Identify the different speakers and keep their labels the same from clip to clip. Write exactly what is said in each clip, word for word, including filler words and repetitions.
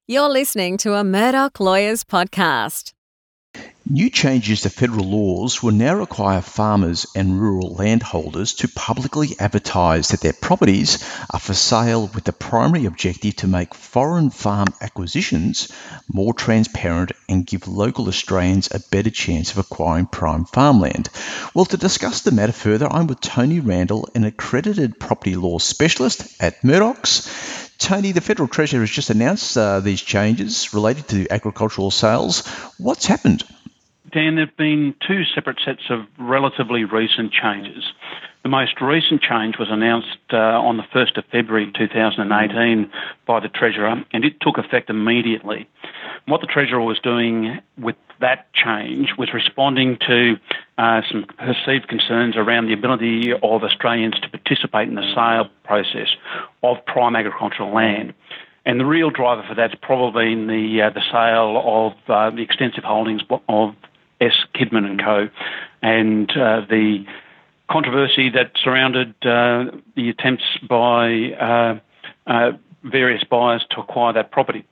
Speaker 1: You're listening to a Murdoch Lawyers podcast.
Speaker 2: New changes to federal laws will now require farmers and rural landholders to publicly advertise that their properties are for sale, with the primary objective to make foreign farm acquisitions more transparent and give local Australians a better chance of acquiring prime farmland. Well, to discuss the matter further, I'm with Tony Randall, an accredited property law specialist at Murdoch's. Tony, the Federal Treasurer has just announced uh, these changes related to agricultural sales. What's happened?
Speaker 3: Dan, there have been two separate sets of relatively recent changes. The most recent change was announced uh, on the first of February two thousand eighteen by the Treasurer, and it took effect immediately. What the Treasurer was doing with that change was responding to uh, some perceived concerns around the ability of Australians to participate in the sale process of prime agricultural land. And the real driver for that's probably in the uh, the sale of uh, the extensive holdings of S. Kidman and Co. and uh, the controversy that surrounded uh, the attempts by uh, uh, various buyers to acquire that property.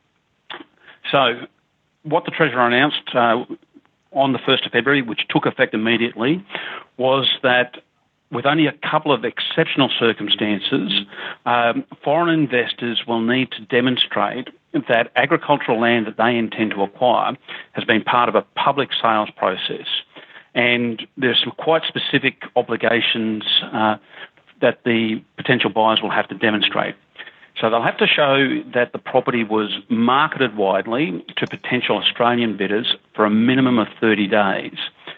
Speaker 3: So what the Treasurer announced uh, on the first of February, which took effect immediately, was that with only a couple of exceptional circumstances, um, foreign investors will need to demonstrate that agricultural land that they intend to acquire has been part of a public sales process. And there's some quite specific obligations uh, that the potential buyers will have to demonstrate. So they'll have to show that the property was marketed widely to potential Australian bidders for a minimum of thirty days,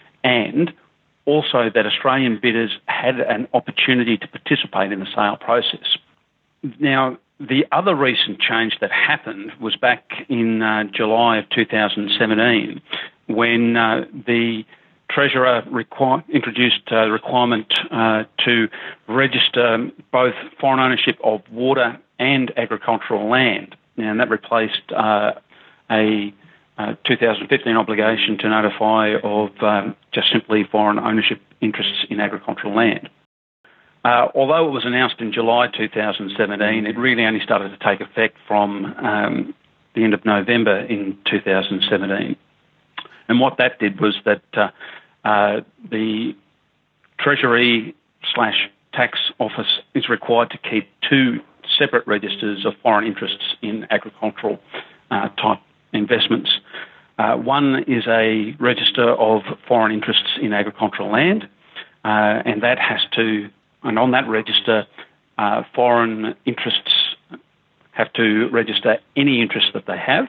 Speaker 3: and also that Australian bidders had an opportunity to participate in the sale process. Now, the other recent change that happened was back in uh, July of two thousand seventeen, when uh, the Treasurer requ- introduced a requirement uh, to register both foreign ownership of water and agricultural land. Now, and that replaced uh, a uh, two thousand fifteen obligation to notify of um, just simply foreign ownership interests in agricultural land. Uh, although it was announced in July two thousand seventeen, it really only started to take effect from um, the end of November in two thousand seventeen. And what that did was that uh, uh, the Treasury slash Tax Office is required to keep two separate registers of foreign interests in agricultural uh, type investments. Uh, one is a register of foreign interests in agricultural land, uh, and that has to And on that register, uh, foreign interests have to register any interest that they have,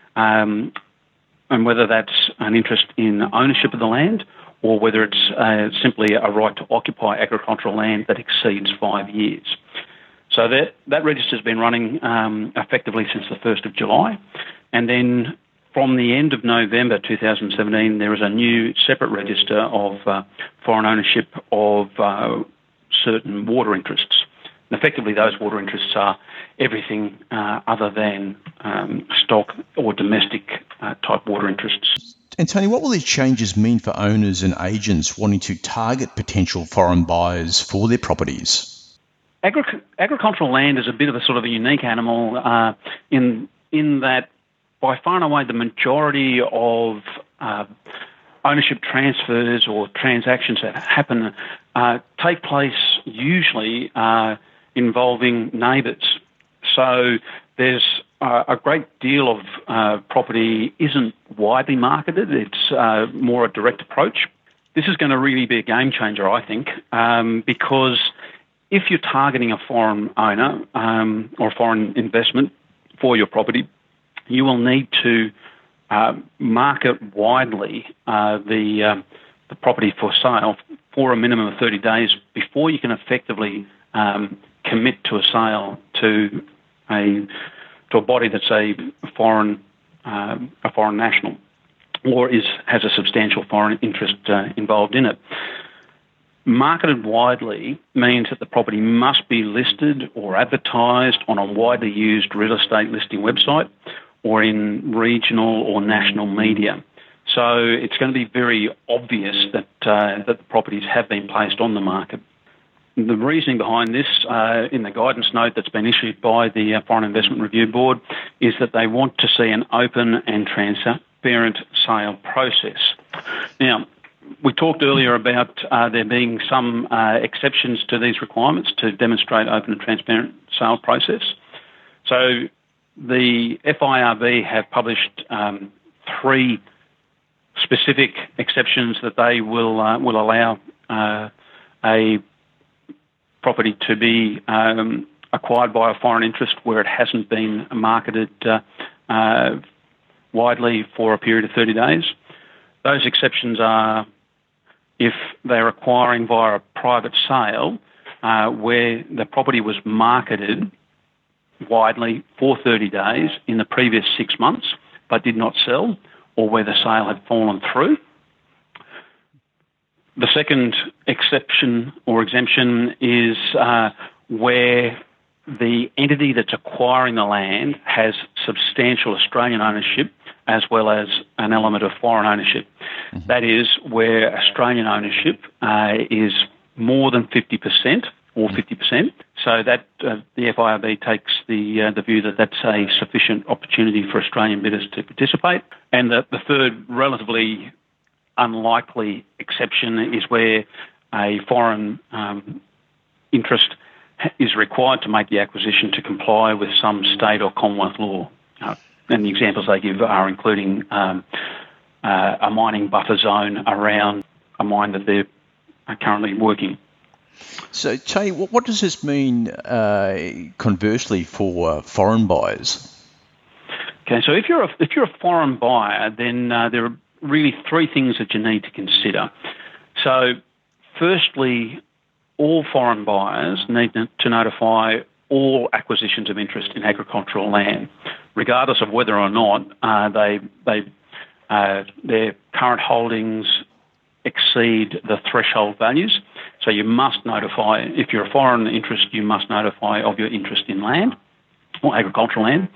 Speaker 3: um, and whether that's an interest in ownership of the land or whether it's uh, simply a right to occupy agricultural land that exceeds five years. So that, that register's been running um, effectively since the first of July, and then from the end of November two thousand seventeen, there is a new separate register of uh, foreign ownership of uh, certain water interests. And effectively, those water interests are everything uh, other than um, stock or domestic uh, type water interests.
Speaker 2: And Tony, what will these changes mean for owners and agents wanting to target potential foreign buyers for their properties?
Speaker 3: Agric- agricultural land is a bit of a sort of a unique animal uh, in in that by far and away the majority of uh, ownership transfers or transactions that happen uh, take place usually uh, involving neighbours. So there's uh, a great deal of uh, property isn't widely marketed. It's uh, more a direct approach. This is going to really be a game changer, I think, um, because if you're targeting a foreign owner um, or foreign investment for your property, you will need to Uh, market widely uh, the uh, the property for sale for a minimum of thirty days before you can effectively um, commit to a sale to a to a body that's a foreign uh, a foreign national or is has a substantial foreign interest uh, involved in it. Marketed widely means that the property must be listed or advertised on a widely used real estate listing website or in regional or national media. So it's going to be very obvious that uh, that the properties have been placed on the market. The reasoning behind this, uh, in the guidance note that's been issued by the uh, Foreign Investment Review Board, is that they want to see an open and transparent sale process. Now, we talked earlier about uh, there being some uh, exceptions to these requirements to demonstrate open and transparent sale process. So the F I R B have published um, three specific exceptions that they will uh, will allow uh, a property to be um, acquired by a foreign interest where it hasn't been marketed uh, uh, widely for a period of thirty days. Those exceptions are if they're acquiring via a private sale uh, where the property was marketed widely for thirty days in the previous six months but did not sell, or where the sale had fallen through. The second exception or exemption is uh, where the entity that's acquiring the land has substantial Australian ownership as well as an element of foreign ownership. Mm-hmm. That is where Australian ownership uh, is more than fifty percent or fifty percent. So that uh, the F I R B takes the uh, the view that that's a sufficient opportunity for Australian bidders to participate. And the, the third relatively unlikely exception is where a foreign um, interest is required to make the acquisition to comply with some state or Commonwealth law. Uh, and the examples they give are including um, uh, a mining buffer zone around a mine that they're currently working.
Speaker 2: So, Tony, what does this mean uh, conversely for uh, foreign buyers?
Speaker 3: Okay, so if you're a, if you're a foreign buyer, then uh, there are really three things that you need to consider. So, firstly, all foreign buyers need to notify all acquisitions of interest in agricultural land, regardless of whether or not uh, they they uh, their current holdings exceed the threshold values. So you must notify, if you're a foreign interest, you must notify of your interest in land or agricultural land.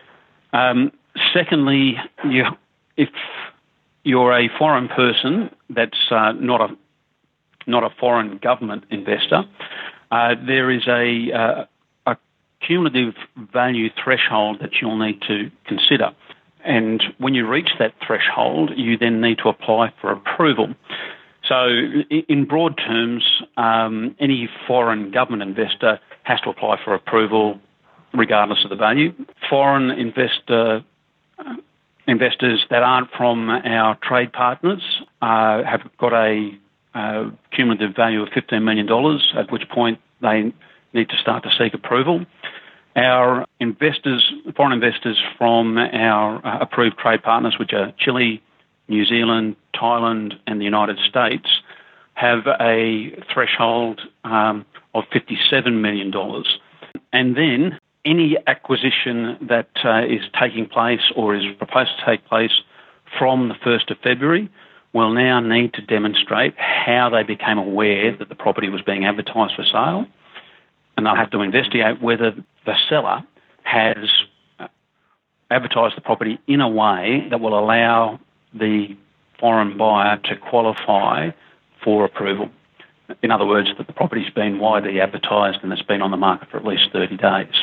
Speaker 3: Um, secondly, you, if you're a foreign person that's uh, not a not a foreign government investor, uh, there is a, uh, a cumulative value threshold that you'll need to consider. And when you reach that threshold, you then need to apply for approval. So in broad terms, um, any foreign government investor has to apply for approval regardless of the value. Foreign investor uh, investors that aren't from our trade partners uh, have got a uh, cumulative value of fifteen million dollars, at which point they need to start to seek approval. Our investors, foreign investors from our uh, approved trade partners, which are Chile, New Zealand, Thailand and the United States, have a threshold um, of fifty-seven million dollars. And then any acquisition that uh, is taking place or is proposed to take place from the first of February will now need to demonstrate how they became aware that the property was being advertised for sale. And they'll have to investigate whether the seller has advertised the property in a way that will allow the foreign buyer to qualify for approval. In other words, that the property's been widely advertised and it's been on the market for at least thirty days.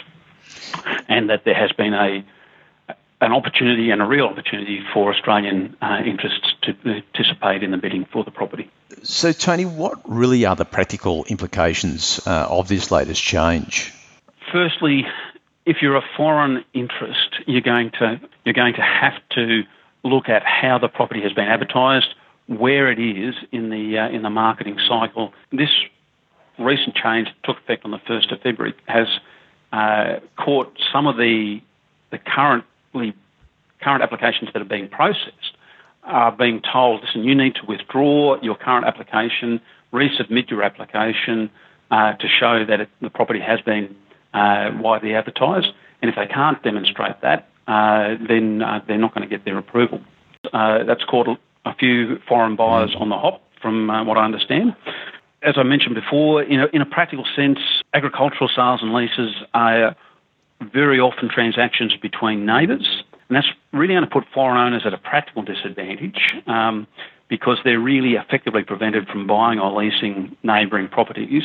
Speaker 3: And that there has been a an opportunity and a real opportunity for Australian uh, interests to participate in the bidding for the property.
Speaker 2: So, Tony, what really are the practical implications uh, of this latest change?
Speaker 3: Firstly, if you're a foreign interest, you're going to you're going to have to look at how the property has been advertised, where it is in the uh, in the marketing cycle. This recent change that took effect on the first of February has uh, caught some of the the currently current applications that are being processed are being told, listen, you need to withdraw your current application, resubmit your application uh, to show that it, the property has been uh, widely advertised. And if they can't demonstrate that, uh, then uh, they're not going to get their approval. Uh, that's caught a few foreign buyers on the hop, from uh, what I understand. As I mentioned before, in a, in a practical sense, agricultural sales and leases are very often transactions between neighbours, and that's really going to put foreign owners at a practical disadvantage um, because they're really effectively prevented from buying or leasing neighbouring properties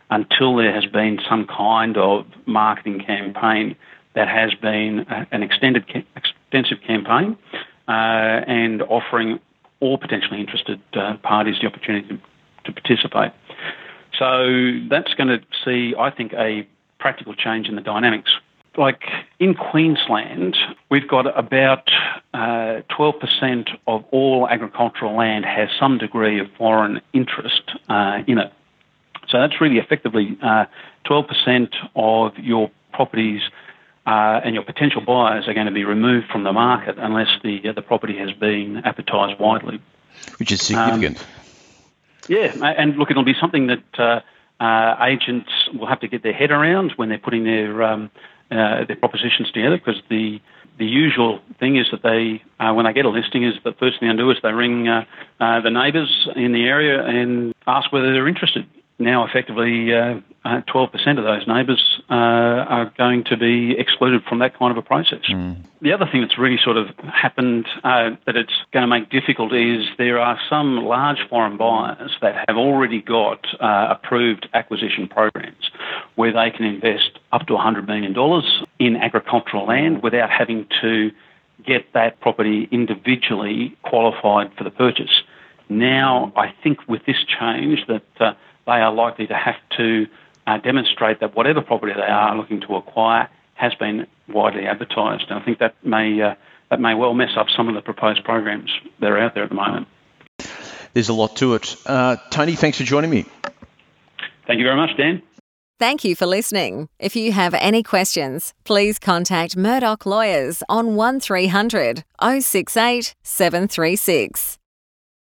Speaker 3: until there has been some kind of marketing campaign that has been an extended, extensive campaign uh, and offering all potentially interested uh, parties the opportunity to, to participate. So that's going to see, I think, a practical change in the dynamics. Like in Queensland, we've got about uh, twelve percent of all agricultural land has some degree of foreign interest uh, in it. So that's really effectively uh, twelve percent of your properties uh, and your potential buyers are going to be removed from the market unless the uh, the property has been advertised widely.
Speaker 2: Which is significant.
Speaker 3: Um, yeah, and look, it'll be something that uh, uh, agents will have to get their head around when they're putting their um, uh, their propositions together, because the the usual thing is that they, uh, when they get a listing, is the first thing they do is they ring uh, uh, the neighbours in the area and ask whether they're interested. Now, effectively, uh, uh, twelve percent of those neighbours uh, are going to be excluded from that kind of a process. Mm. The other thing that's really sort of happened uh, that it's going to make difficult is there are some large foreign buyers that have already got uh, approved acquisition programs where they can invest up to one hundred million dollars in agricultural land without having to get that property individually qualified for the purchase. Now, I think with this change that uh, they are likely to have to uh, demonstrate that whatever property they are looking to acquire has been widely advertised. And I think that may uh, that may well mess up some of the proposed programs that are out there at the moment.
Speaker 2: There's a lot to it. Uh, Tony, thanks for joining me.
Speaker 3: Thank you very much, Dan.
Speaker 1: Thank you for listening. If you have any questions, please contact Murdoch Lawyers on one three hundred, oh six eight, seven three six.